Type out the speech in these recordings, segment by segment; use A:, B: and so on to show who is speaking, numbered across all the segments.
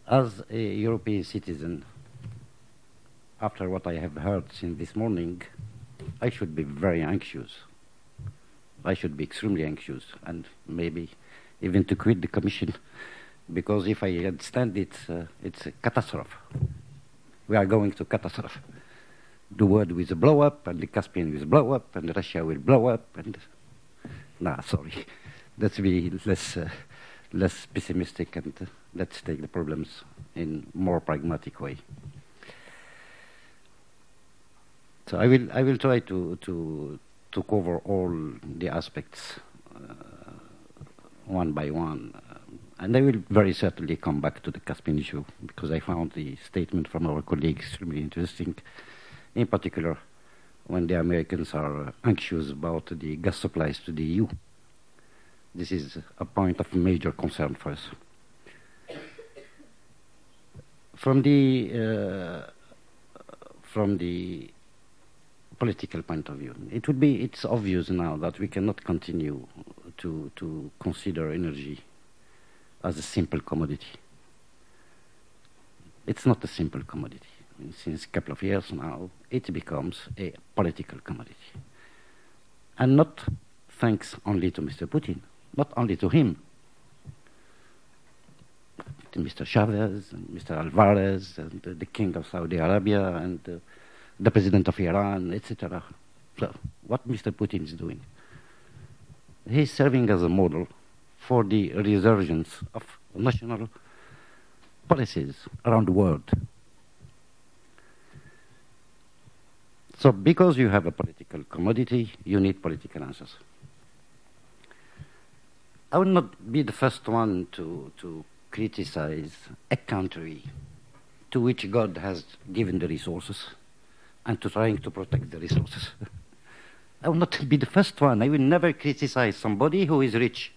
A: As a European citizen, after what I have heard since this morning, I should be very anxious. I should be extremely anxious, and maybe even to quit the Commission, because if I understand it, it's a catastrophe. We are going to catastrophe. The world will blow up, and the Caspian will blow up, and Russia will blow up, and... Nah, sorry. Let's be less pessimistic, and let's take the problems in more pragmatic way. So I will try to cover all the aspects one by one, and I will very certainly come back to the Caspian issue, because I found the statement from our colleagues extremely interesting, in particular when the Americans are anxious about the gas supplies to the EU. This is a point of major concern for us. From the political point of view, it's obvious now that we cannot continue to consider energy as a simple commodity. It's not a simple commodity. I mean, since a couple of years now, it becomes a political commodity. And not thanks only to Mr. Putin, not only to him, to Mr. Chavez, and Mr. Alvarez, and the King of Saudi Arabia, and the President of Iran, etc. So, what Mr. Putin is doing? He's serving as a model for the resurgence of national policies around the world. So because you have a political commodity, you need political answers. I would not be the first one to criticize a country to which God has given the resources and to trying to protect the resources. I will not be the first one. I will never criticize somebody who is rich.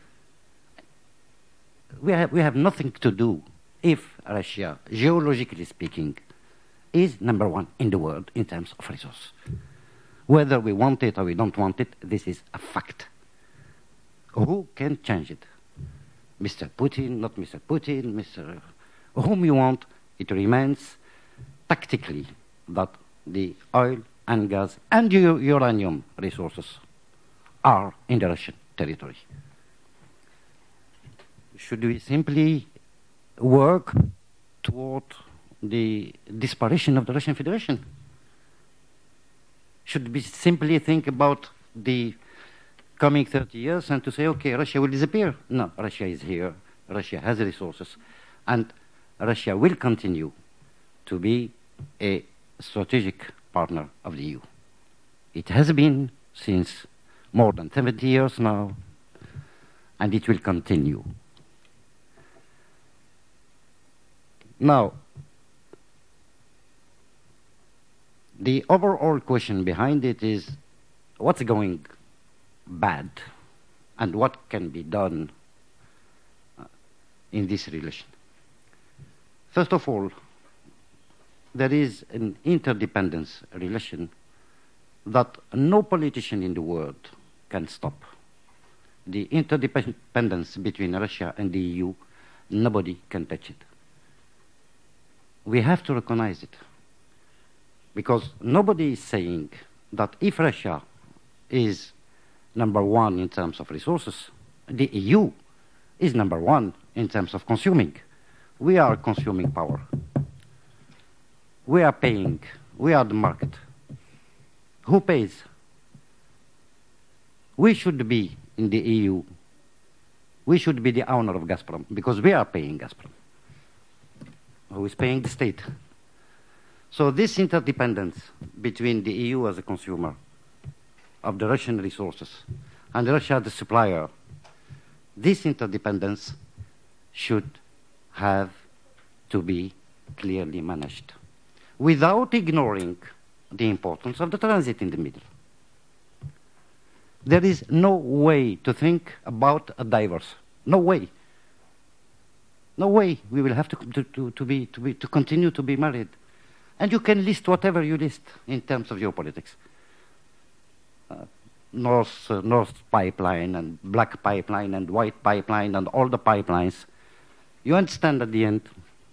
A: We have nothing to do if Russia, geologically speaking, is number one in the world in terms of resource. Whether we want it or we don't want it, this is a fact. Who can change it? Mr. Putin, not Mr. Putin, Mr. whom you want, it remains tactically that the oil and gas and uranium resources are in the Russian territory. Should we simply work toward the disparition of the Russian Federation? Should we simply think about the coming 30 years and to say, okay, Russia will disappear? No, Russia is here, Russia has resources, and Russia will continue to be a strategic partner of the EU. It has been since more than 70 years now, and it will continue. Now, the overall question behind it is what's going bad and what can be done in this relation. First of all, there is an interdependence relation that no politician in the world can stop. The interdependence between Russia and the EU, nobody can touch it. We have to recognize it, because nobody is saying that if Russia is number one in terms of resources, the EU is number one in terms of consuming. We are consuming power. We are paying. We are the market. Who pays? We should be in the EU. We should be the owner of Gazprom, because we are paying Gazprom. Who is paying? The state. So this interdependence between the EU as a consumer of the Russian resources and Russia the supplier, this interdependence should have to be clearly managed without ignoring the importance of the transit in the middle. There is no way to think about a divorce. No way. No way. We will have to continue to be married. And you can list whatever you list in terms of geopolitics. North pipeline and black pipeline and white pipeline and all the pipelines. You understand at the end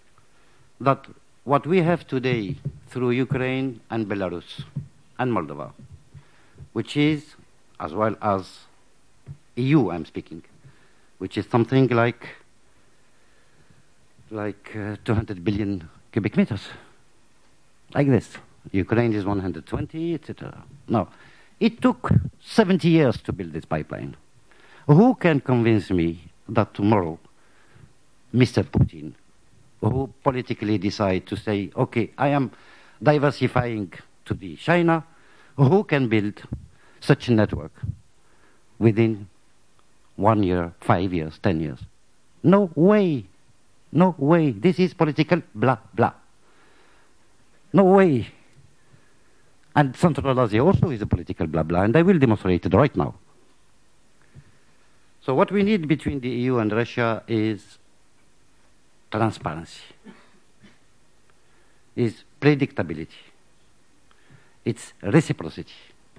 A: that what we have today through Ukraine and Belarus and Moldova, which is, as well as EU I'm speaking, which is something like 200 billion cubic meters, like this. Ukraine is 120, etc. Now, it took 70 years to build this pipeline. Who can convince me that tomorrow, Mr. Putin, who politically decide to say, okay, I am diversifying to the China, who can build such a network within 1 year, 5 years, 10 years? No way. No way. This is political blah, blah. No way. And Central Asia also is a political blah, blah, and I will demonstrate it right now. So what we need between the EU and Russia is transparency, is predictability, it's reciprocity.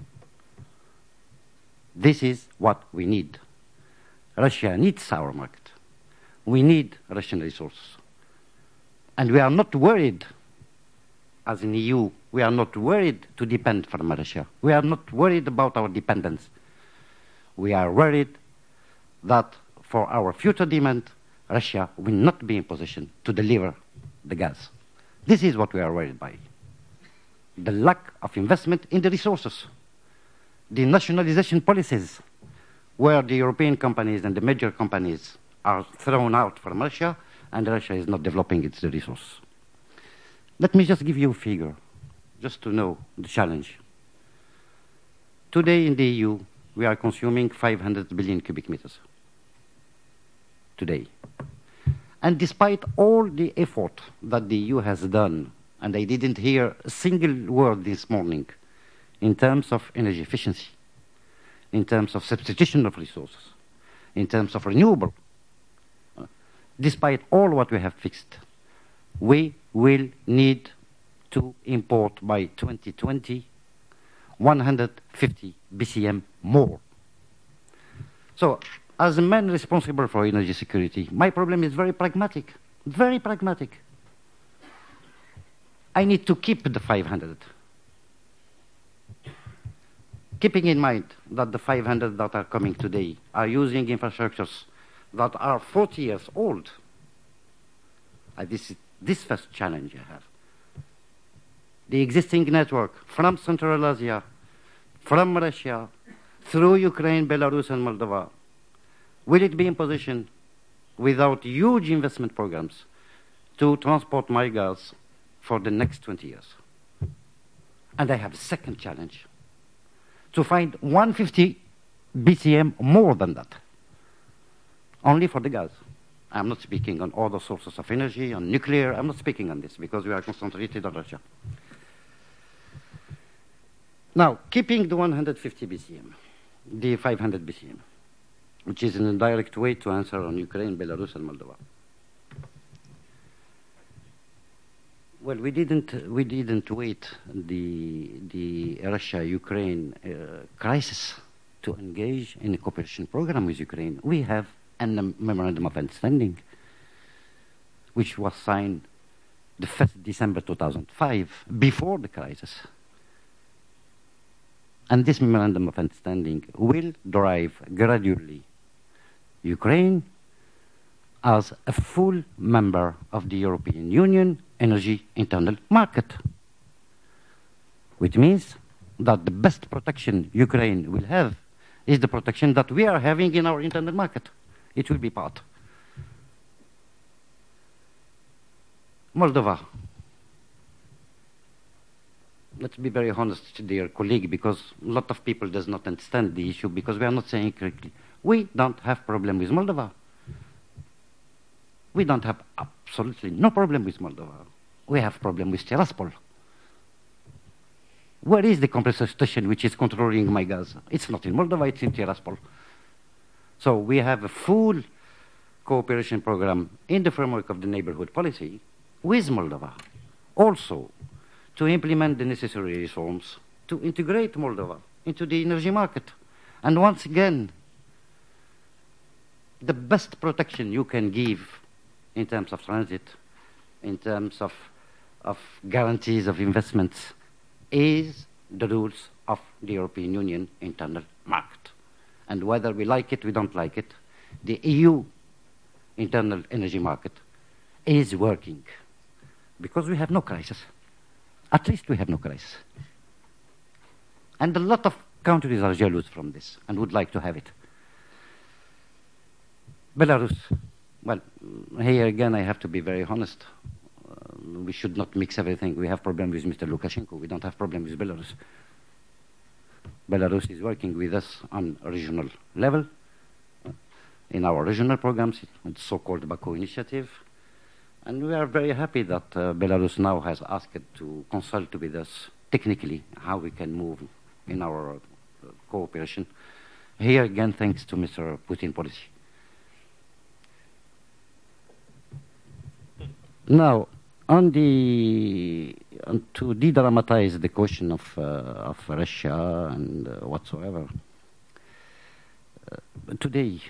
A: This is what we need. Russia needs our market. We need Russian resources. And we are not worried, as in EU, we are not worried to depend from Russia. We are not worried about our dependence. We are worried that for our future demand, Russia will not be in position to deliver the gas. This is what we are worried by. The lack of investment in the resources, the nationalization policies, where the European companies and the major companies are thrown out from Russia, and Russia is not developing its resources. Let me just give you a figure, just to know the challenge. Today in the EU, we are consuming 500 billion cubic meters. Today. And despite all the effort that the EU has done, and I didn't hear a single word this morning in terms of energy efficiency, in terms of substitution of resources, in terms of renewable, despite all what we have fixed, we will need to import by 2020 150 BCM more. So, as a man responsible for energy security, my problem is very pragmatic, very pragmatic. I need to keep the 500. Keeping in mind that the 500 that are coming today are using infrastructures that are 40 years old. This is this first challenge I have. The existing network from Central Asia, from Russia, through Ukraine, Belarus, and Moldova, will it be in position, without huge investment programs, to transport my gas for the next 20 years? And I have a second challenge, to find 150 BCM more than that, only for the gas. I'm not speaking on other sources of energy, on nuclear. I'm not speaking on this because we are concentrated on Russia. Now, keeping the 150 BCM, the 500 BCM, which is an indirect way to answer on Ukraine, Belarus, and Moldova. Well, we didn't wait the Russia-Ukraine crisis to engage in a cooperation program with Ukraine. We have a memorandum of understanding, which was signed the 1st December 2005, before the crisis. And this memorandum of understanding will drive gradually Ukraine as a full member of the European Union energy internal market, which means that the best protection Ukraine will have is the protection that we are having in our internal market. It will be part. Moldova. Let's be very honest, dear colleague, because a lot of people does not understand the issue, because we are not saying correctly. We don't have problem with Moldova. We don't have absolutely no problem with Moldova. We have problem with Tiraspol. Where is the compressor station which is controlling my gas? It's not in Moldova, it's in Tiraspol. So we have a full cooperation program in the framework of the neighborhood policy with Moldova, also to implement the necessary reforms to integrate Moldova into the energy market. And once again, the best protection you can give in terms of transit in terms of guarantees of investments is the rules of the European Union internal market. And whether we like it, we don't like it, the EU internal energy market is working because we have no crisis. At least we have no crisis. And a lot of countries are jealous from this and would like to have it. Belarus, well, here again I have to be very honest. We should not mix everything. We have problems with Mr. Lukashenko. We don't have problems with Belarus. Belarus is working with us on a regional level, in our regional programs, the so-called Baku initiative. And we are very happy that Belarus now has asked to consult with us technically how we can move in our cooperation. Here again, thanks to Mr. Putin policy. Now, to de-dramatize the question of Russia and whatsoever, today,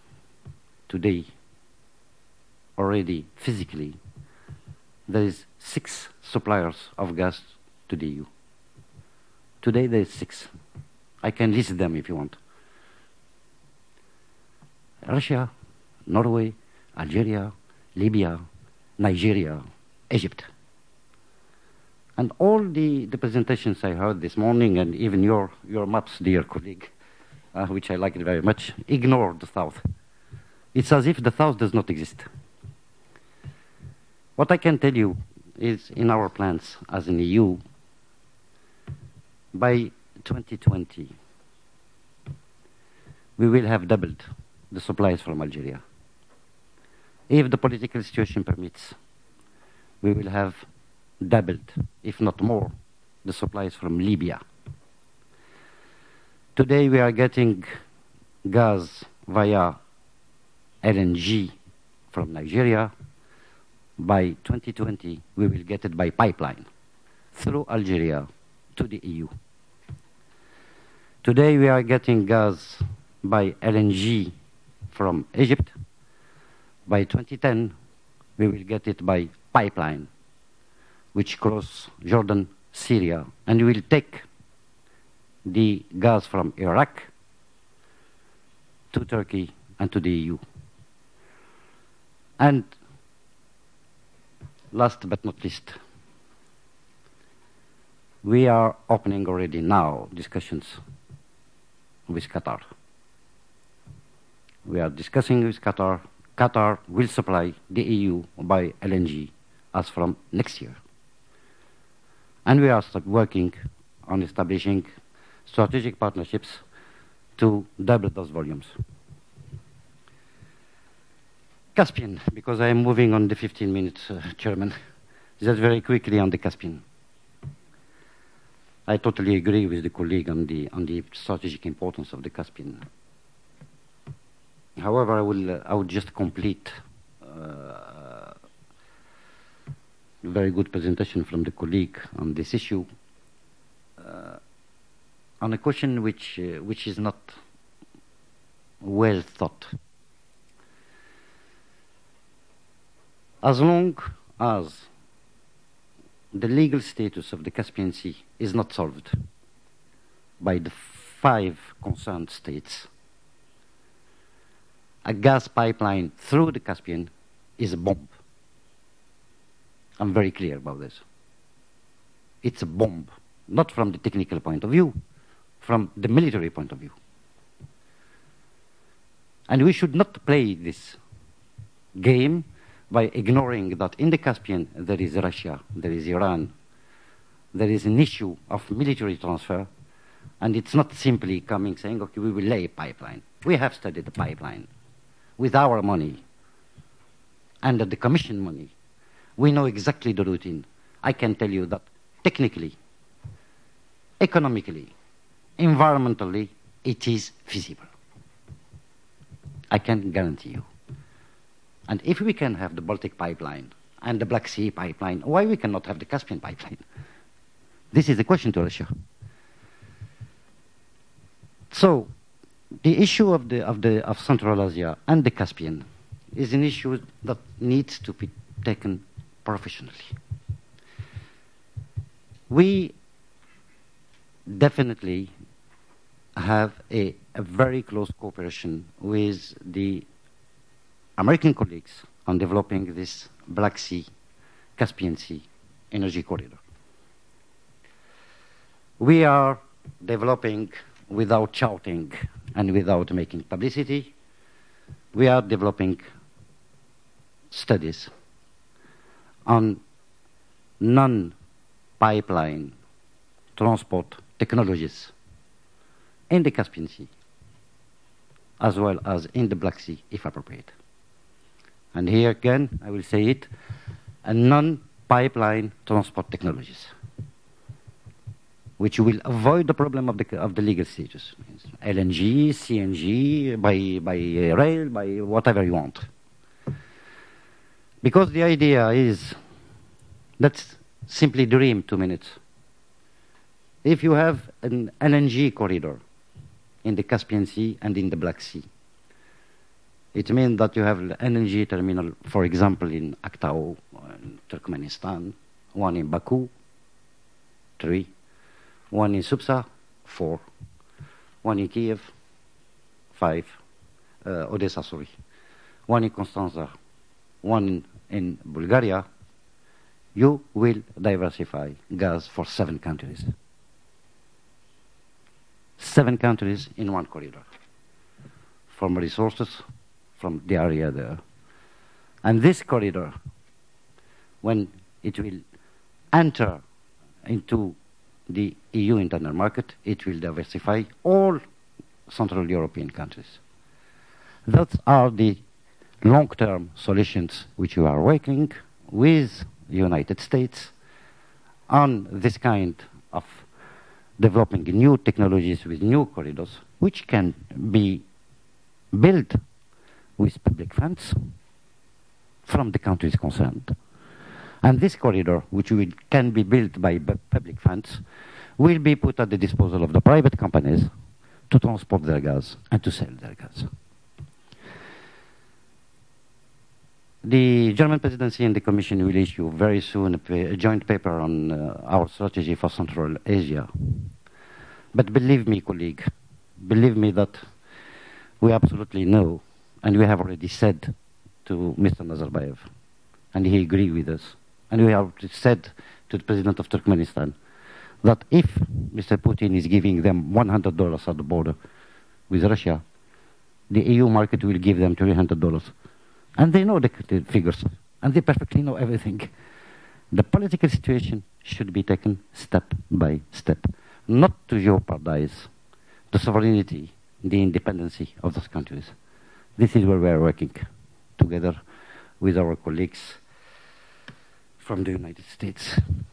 A: already physically, there is 6 suppliers of gas to the EU. Today there is 6. I can list them if you want. Russia, Norway, Algeria, Libya, Nigeria, Egypt. And all the presentations I heard this morning, and even your maps, dear colleague, which I liked very much, ignore the South. It's as if the South does not exist. What I can tell you is in our plans as an EU, by 2020, we will have doubled the supplies from Algeria. If the political situation permits, we will have doubled, if not more, the supplies from Libya. Today we are getting gas via LNG from Nigeria. By 2020, we will get it by pipeline through Algeria to the EU. Today we are getting gas by LNG from Egypt. By 2010, we will get it by pipeline, which cross Jordan, Syria, and we will take the gas from Iraq to Turkey and to the EU. And last but not least, we are opening already now discussions with Qatar. We are discussing with Qatar. Qatar will supply the EU by LNG as from next year. And we are working on establishing strategic partnerships to double those volumes. Caspian, because I am moving on the 15 minutes, Chairman, just very quickly on the Caspian. I totally agree with the colleague on the strategic importance of the Caspian. However, I would just complete a very good presentation from the colleague on this issue on a question which is not well thought. As long as the legal status of the Caspian Sea is not solved by the 5 concerned states, a gas pipeline through the Caspian is a bomb. I'm very clear about this. It's a bomb, not from the technical point of view, from the military point of view. And we should not play this game by ignoring that in the Caspian there is Russia, there is Iran, there is an issue of military transfer, and it's not simply coming saying, okay, we will lay a pipeline. We have studied the pipeline with our money and the Commission money. We know exactly the routine. I can tell you that technically, economically, environmentally, it is feasible. I can guarantee you. And if we can have the Baltic pipeline and the Black Sea pipeline, why we cannot have the Caspian pipeline? This is the question to Russia. So, the issue of Central Asia and the Caspian is an issue that needs to be taken professionally. We definitely have a very close cooperation with the American colleagues on developing this Black Sea, Caspian Sea energy corridor. We are developing without shouting and without making publicity. We are developing studies on non-pipeline transport technologies in the Caspian Sea, as well as in the Black Sea, if appropriate. And here again, I will say it, a non-pipeline transport technologies, which will avoid the problem of the legal status. LNG, CNG, by rail, by whatever you want. Because the idea is, let's simply dream 2 minutes. If you have an LNG corridor in the Caspian Sea and in the Black Sea, it means that you have an LNG terminal, for example, in Aktau, in Turkmenistan, one in Baku, 3, one in Supsa, 4, one in Kiev, 5, Odessa, sorry, one in Constanza, one in Bulgaria. You will diversify gas for 7 countries. 7 countries in one corridor, from resources from the area there. And this corridor, when it will enter into the EU internal market, it will diversify all Central European countries. Those are the long-term solutions which we are working with the United States on this kind of developing new technologies with new corridors, which can be built with public funds from the countries concerned. And this corridor, which can be built by public funds, will be put at the disposal of the private companies to transport their gas and to sell their gas. The German presidency and the Commission will issue very soon a joint paper on our strategy for Central Asia. But believe me, colleague, believe me that we absolutely know, and we have already said to Mr. Nazarbayev, and he agreed with us, and we have said to the President of Turkmenistan that if Mr. Putin is giving them $100 at the border with Russia, the EU market will give them $300. And they know the figures, and they perfectly know everything. The political situation should be taken step by step, not to jeopardize the sovereignty, the independency of those countries. This is where we are working together with our colleagues from the United States.